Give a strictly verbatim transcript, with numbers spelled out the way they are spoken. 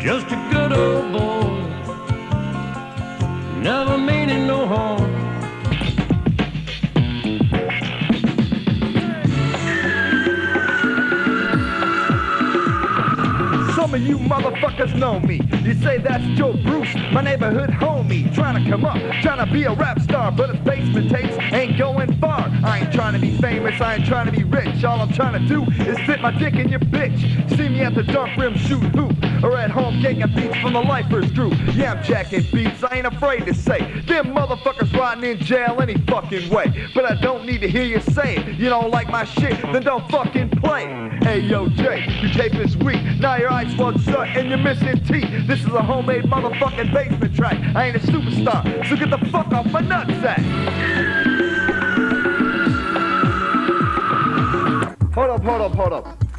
just a good old boy, never meaning no harm. Some of you motherfuckers know me. You say that's Joe Bruce, my neighborhood homie. Trying to come up, trying to be a rap star, but his basement tapes ain't going far. I ain't trying to be famous, I ain't trying to be rich. All I'm trying to do is fit my dick in your bitch. See me at the Dunk Rim shoot hoop, or at home getting beats from the Lifers group. Yeah, I'm jacking beats, I ain't afraid to say them motherfuckers rotting in jail any fucking way. But I don't need to hear you say it. You don't like my shit, then don't fucking play it. Hey yo Jay, your tape is weak, now your eyes plugged shut and you're missing teeth. This is a homemade motherfucking basement track. I ain't a superstar, so get the fuck off my nutsack. Hold up, hold up, hold up.